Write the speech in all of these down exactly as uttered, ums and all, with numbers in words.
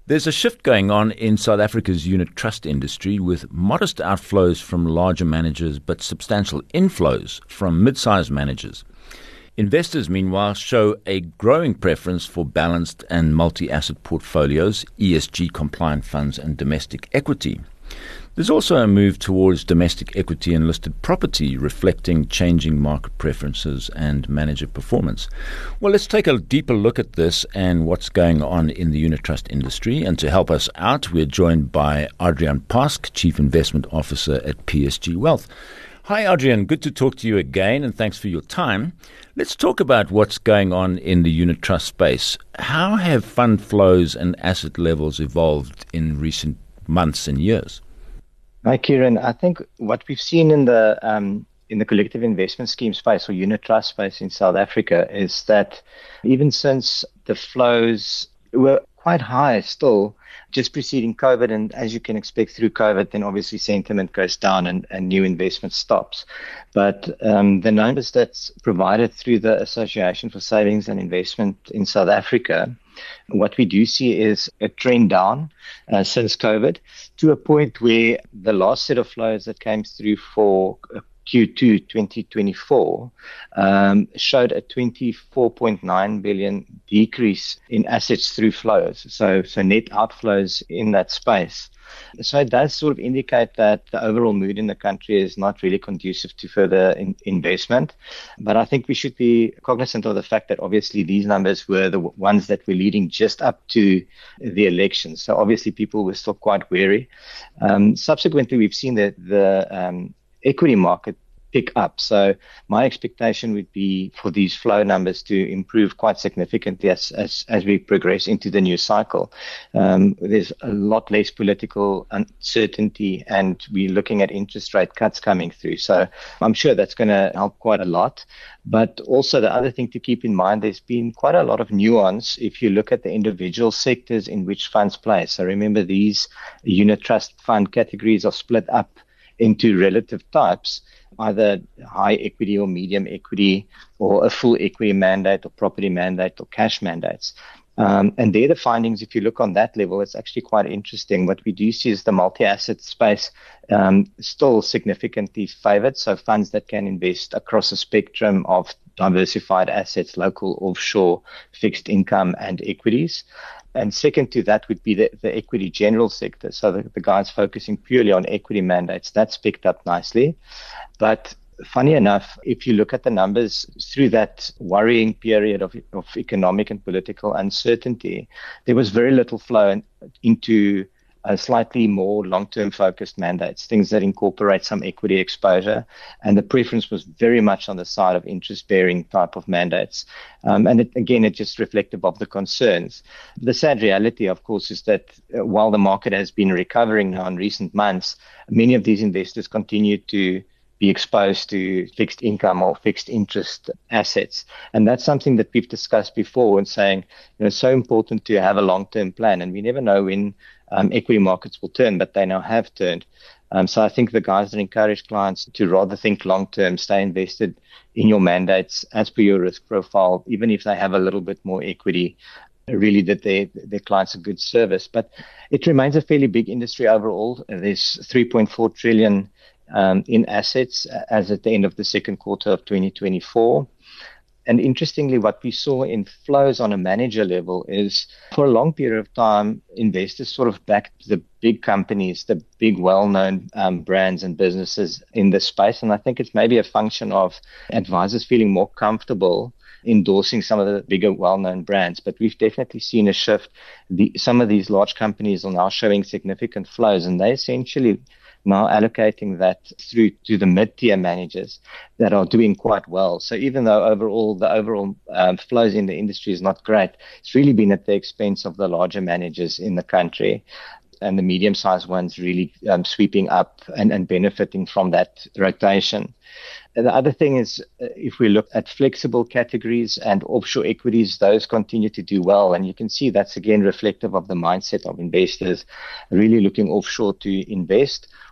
There's a shift going on in South Africa's unit trust industry with modest outflows from larger managers but substantial inflows from mid-sized managers. Investors, meanwhile, show a growing preference for balanced and multi-asset portfolios, E S G-compliant funds and domestic equity. There's also a move towards domestic equity and listed property, reflecting changing market preferences and manager performance. Well, let's take a deeper look at this and what's going on in the unit trust industry. And to help us out, we're joined by Adriaan Pask, Chief Investment Officer at P S G Wealth. Hi, Adriaan. Good to talk to you again, and thanks for your time. Let's talk about what's going on in the unit trust space. How have fund flows and asset levels evolved in recent months and years? Hi, Kieran. I think what we've seen in the um, in the collective investment scheme space or unit trust space in South Africa is that even since the flows were quite high still, just preceding COVID, and as you can expect through COVID, then obviously sentiment goes down and, and new investment stops. But um, the numbers that's provided through the Association for Savings and Investment in South Africa, what we do see is a trend down uh, since COVID to a point where the last set of flows that came through for Q two twenty twenty-four um, showed a twenty-four point nine billion decrease in assets through flows. So, so net outflows in that space. So it does sort of indicate that the overall mood in the country is not really conducive to further in, investment. But I think we should be cognizant of the fact that obviously these numbers were the ones that were leading just up to the election. So obviously people were still quite wary. Um, subsequently, we've seen that the um, equity market pick up. So my expectation would be for these flow numbers to improve quite significantly as as, as we progress into the new cycle. Um, there's a lot less political uncertainty, and we're looking at interest rate cuts coming through. So I'm sure that's going to help quite a lot. But also the other thing to keep in mind, there's been quite a lot of nuance if you look at the individual sectors in which funds play. So remember, these unit trust fund categories are split up into relative types, either high equity or medium equity, or a full equity mandate or property mandate or cash mandates. Um, and there the findings, if you look on that level, it's actually quite interesting. What we do see is the multi-asset space um, still significantly favored. So funds that can invest across a spectrum of diversified assets, local, offshore, fixed income and equities. And second to that would be the, the equity general sector. So the, the guys focusing purely on equity mandates, that's picked up nicely. But funny enough, if you look at the numbers through that worrying period of, of economic and political uncertainty, there was very little flow in, into Uh, slightly more long-term focused mandates, things that incorporate some equity exposure. And the preference was very much on the side of interest-bearing type of mandates. Um, and it, again, it just reflective of the concerns. The sad reality, of course, is that uh, while the market has been recovering now in recent months, many of these investors continue to be exposed to fixed income or fixed interest assets. And that's something that we've discussed before and saying, you know, it's so important to have a long-term plan. And we never know when um, equity markets will turn, but they now have turned. Um, so I think the guys that encourage clients to rather think long-term, stay invested in your mandates as per your risk profile, even if they have a little bit more equity, really that their, their clients a good service. But it remains a fairly big industry overall. There's three point four trillion Um, in assets as at the end of the second quarter of twenty twenty-four. And interestingly, what we saw in flows on a manager level is for a long period of time, investors sort of backed the big companies, the big well-known um, brands and businesses in this space. And I think it's maybe a function of advisors feeling more comfortable endorsing some of the bigger well-known brands. But we've definitely seen a shift. The, some of these large companies are now showing significant flows, and they essentially now allocating that through to the mid-tier managers that are doing quite well. So even though overall the overall um, flows in the industry is not great, it's really been at the expense of the larger managers in the country, and the medium-sized ones really um, sweeping up and, and benefiting from that rotation. And the other thing is, uh, if we look at flexible categories and offshore equities, those continue to do well. And you can see that's again reflective of the mindset of investors really looking offshore to invest,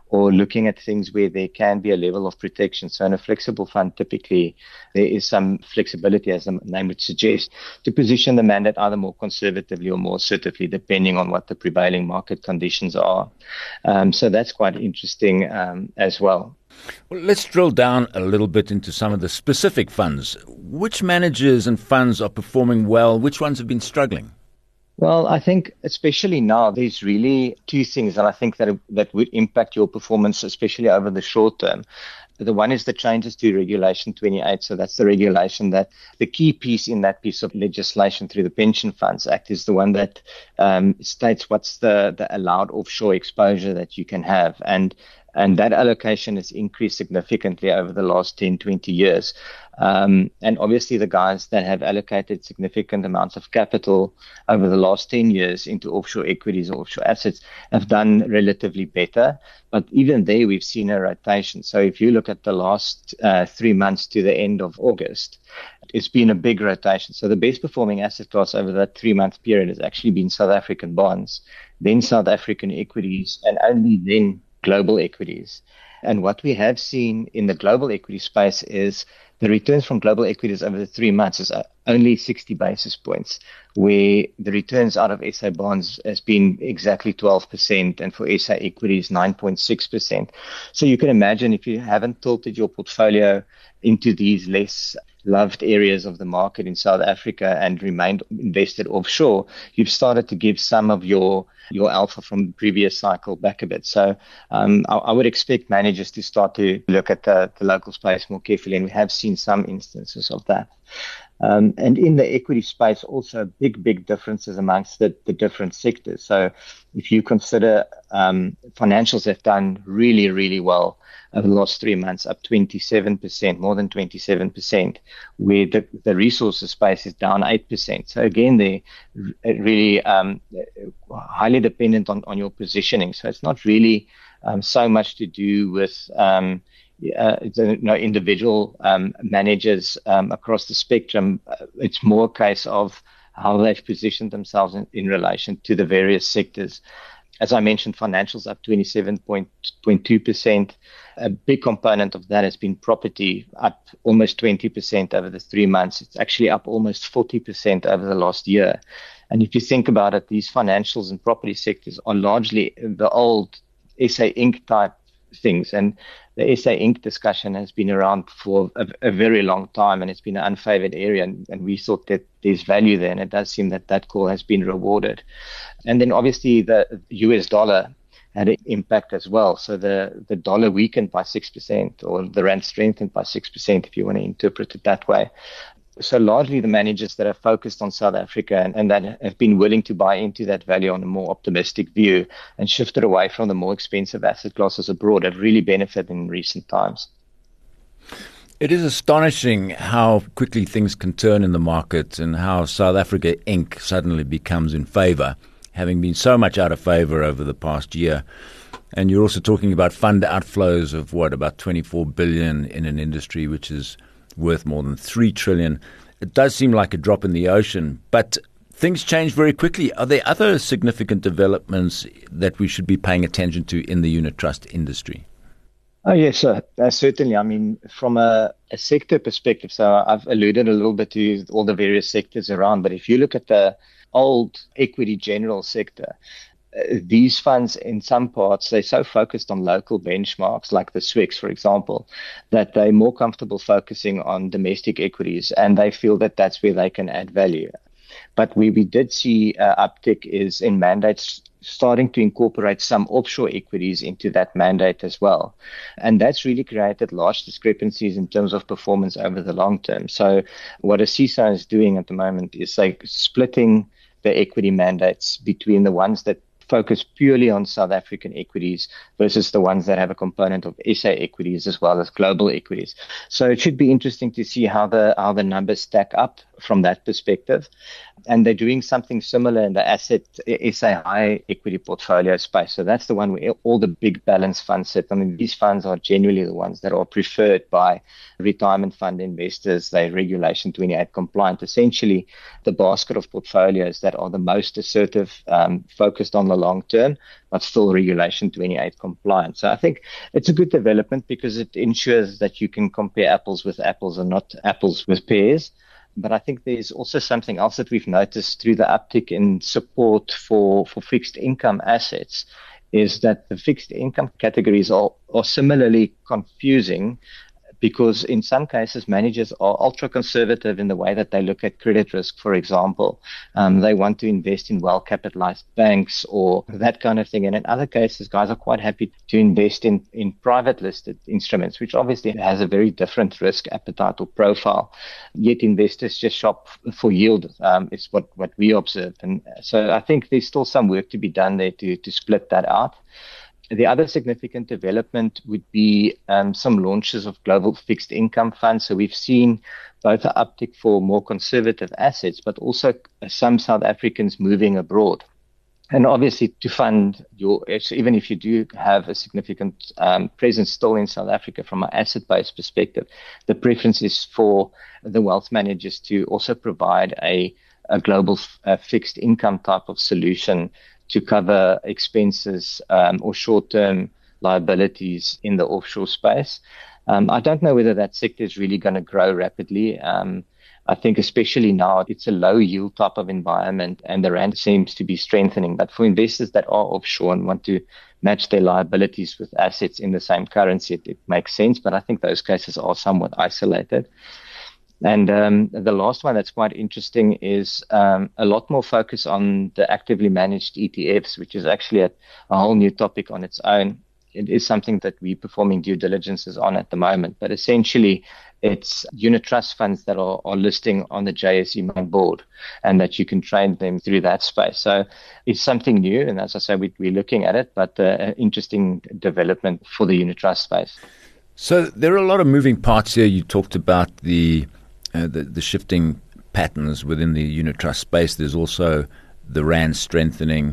or looking at things where there can be a level of protection. So in a flexible fund, typically there is some flexibility, as the name would suggest, to position the mandate either more conservatively or more assertively, depending on what the prevailing market conditions are. Um, so that's quite interesting um, as well. Well, let's drill down a little bit into some of the specific funds. Which managers and funds are performing well? Which ones have been struggling? Well, I think especially now, there's really two things that I think that that would impact your performance, especially over the short term. The one is the changes to Regulation twenty-eight. So that's the regulation that the key piece in that piece of legislation through the Pension Funds Act is the one that um, states what's the, the allowed offshore exposure that you can have. And And that allocation has increased significantly over the last ten, twenty years. Um, and obviously the guys that have allocated significant amounts of capital over the last ten years into offshore equities or offshore assets have done relatively better. But even there, we've seen a rotation. So if you look at the last uh, three months to the end of August, it's been a big rotation. So the best performing asset class over that three-month period has actually been South African bonds, then South African equities, and only then global equities. And what we have seen in the global equity space is the returns from global equities over the three months is only sixty basis points, where the returns out of S A bonds has been exactly twelve percent, and for S A equities, nine point six percent. So you can imagine if you haven't tilted your portfolio into these less loved areas of the market in South Africa and remained invested offshore, you've started to give some of your your alpha from the previous cycle back a bit. So um, I, I would expect managers to start to look at the, the local space more carefully, and we have seen some instances of that. Um, and in the equity space, also big, big differences amongst the, the different sectors. So if you consider um, financials have done really, really well over the last three months, up twenty-seven percent, more than twenty-seven percent, where the, the resources space is down eight percent. So again, they're really um, highly dependent on, on your positioning. So it's not really um, so much to do with um, uh, the, you know, individual um, managers um, across the spectrum. It's more a case of how they've positioned themselves in, in relation to the various sectors. As I mentioned, financials up twenty-seven point two percent. A big component of that has been property, up almost twenty percent over the three months. It's actually up almost forty percent over the last year. And if you think about it, these financials and property sectors are largely the old S A Inc type things. And the S A Inc discussion has been around for a, a very long time, and it's been an unfavored area. And, and we thought that there's value there, and it does seem that that call has been rewarded. And then obviously the U S dollar had an impact as well. So the, the dollar weakened by six percent, or the rand strengthened by six percent, if you want to interpret it that way. So largely the managers that are focused on South Africa and, and that have been willing to buy into that value on a more optimistic view and shifted away from the more expensive asset classes abroad have really benefited in recent times. It is astonishing how quickly things can turn in the market and how South Africa Incorporated suddenly becomes in favor, having been so much out of favor over the past year. And you're also talking about fund outflows of what, about twenty-four billion in an industry which is worth more than three trillion. It does seem like a drop in the ocean, but things change very quickly. Are there other significant developments that we should be paying attention to in the unit trust industry? Oh, yes, sir. Uh, certainly. I mean, from a, a sector perspective, so I've alluded a little bit to all the various sectors around, but if you look at the old equity general sector, uh, these funds in some parts, they're so focused on local benchmarks like the S W I X, for example, that they're more comfortable focusing on domestic equities, and they feel that that's where they can add value. But where we did see uh, uptick is in mandates starting to incorporate some offshore equities into that mandate as well. And that's really created large discrepancies in terms of performance over the long term. So what a C I S A is doing at the moment is like splitting the equity mandates between the ones that focus purely on South African equities versus the ones that have a component of S A equities as well as global equities. So it should be interesting to see how the how the numbers stack up from that perspective. And they're doing something similar in the asset S A high equity portfolio space. So that's the one where all the big balance funds sit. I mean, these funds are generally the ones that are preferred by retirement fund investors. They're Regulation twenty-eight compliant. Essentially, the basket of portfolios that are the most assertive, um, focused on the long term, but still Regulation twenty-eight compliant. So I think it's a good development because it ensures that you can compare apples with apples and not apples with pears. But I think there's also something else that we've noticed through the uptick in support for, for fixed income assets is that the fixed income categories are, are similarly confusing, because in some cases, managers are ultra conservative in the way that they look at credit risk, for example. Um, they want to invest in well-capitalized banks or that kind of thing. And in other cases, guys are quite happy to invest in, in private listed instruments, which obviously has a very different risk appetite or profile. Yet investors just shop for yield. Um, it's what, what we observe. And so I think there's still some work to be done there to, to split that out. The other significant development would be um, some launches of global fixed income funds. So we've seen both an uptick for more conservative assets, but also some South Africans moving abroad. And obviously to fund your, even if you do have a significant um, presence still in South Africa from an asset-based perspective, the preference is for the wealth managers to also provide a, a global uh, fixed income type of solution to cover expenses um, or short-term liabilities in the offshore space. Um, I don't know whether that sector is really going to grow rapidly. Um, I think especially now it's a low yield type of environment and the rand seems to be strengthening. But for investors that are offshore and want to match their liabilities with assets in the same currency, it, it makes sense. But I think those cases are somewhat isolated. And um, the last one that's quite interesting is um, a lot more focus on the actively managed E T Fs, which is actually a, a whole new topic on its own. It is something that we're performing due diligences on at the moment. But essentially, it's unit trust funds that are, are listing on the J S E main board and that you can trade them through that space. So it's something new. And as I say, we, we're looking at it, but uh, an interesting development for the unit trust space. So there are a lot of moving parts here. You talked about the Uh, the, the shifting patterns within the unit trust space. There's also the rand strengthening.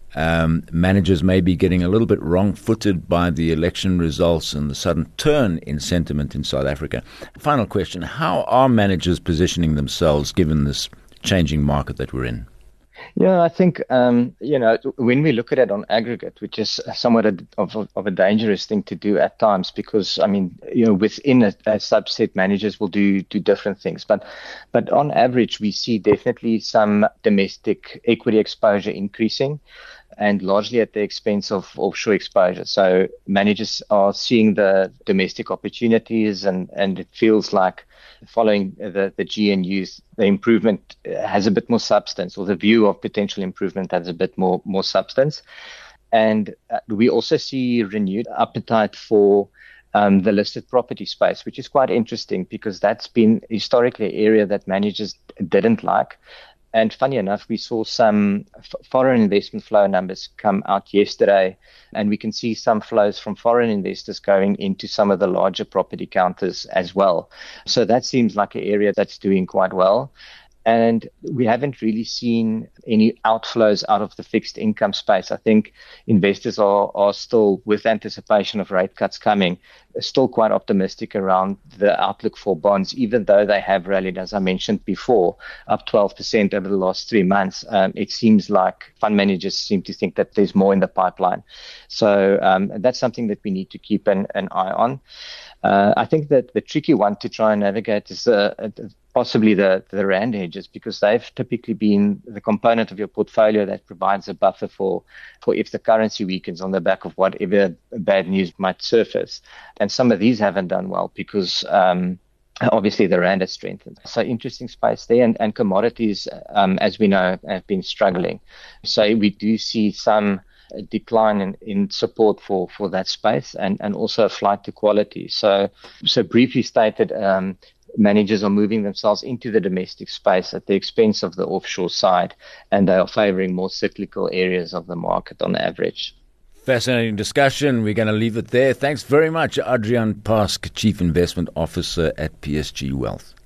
Um, managers may be getting a little bit wrong-footed by the election results and the sudden turn in sentiment in South Africa. Final question, how are managers positioning themselves given this changing market that we're in? Yeah, I think, um, you know, when we look at it on aggregate, which is somewhat a, of, a, of a dangerous thing to do at times, because, I mean, you know, within a, a subset, managers will do, do different things. But, but on average, we see definitely some domestic equity exposure increasing, and largely at the expense of offshore exposure. So managers are seeing the domestic opportunities, and, and it feels like following the, the G N Us, the improvement has a bit more substance, or the view of potential improvement has a bit more, more substance. And uh, we also see renewed appetite for um, the listed property space, which is quite interesting because that's been historically an area that managers didn't like. And funny enough, we saw some f- foreign investment flow numbers come out yesterday, and we can see some flows from foreign investors going into some of the larger property counters as well. So that seems like an area that's doing quite well. And we haven't really seen any outflows out of the fixed income space. I think investors are, are still, with anticipation of rate cuts coming, still quite optimistic around the outlook for bonds, even though they have rallied, as I mentioned before, up twelve percent over the last three months. Um, it seems like fund managers seem to think that there's more in the pipeline. So um, that's something that we need to keep an, an eye on. Uh, I think that the tricky one to try and navigate is uh, possibly the, the rand hedges, because they've typically been the component of your portfolio that provides a buffer for, for if the currency weakens on the back of whatever bad news might surface. And some of these haven't done well because um, obviously the rand has strengthened. So interesting space there. And, and commodities, um, as we know, have been struggling. So we do see some a decline in, in support for, for that space, and, and also a flight to quality. So, so briefly stated, um, managers are moving themselves into the domestic space at the expense of the offshore side, and they are favoring more cyclical areas of the market on average. Fascinating discussion. We're going to leave it there. Thanks very much, Adrian Pask, Chief Investment Officer at P S G Wealth.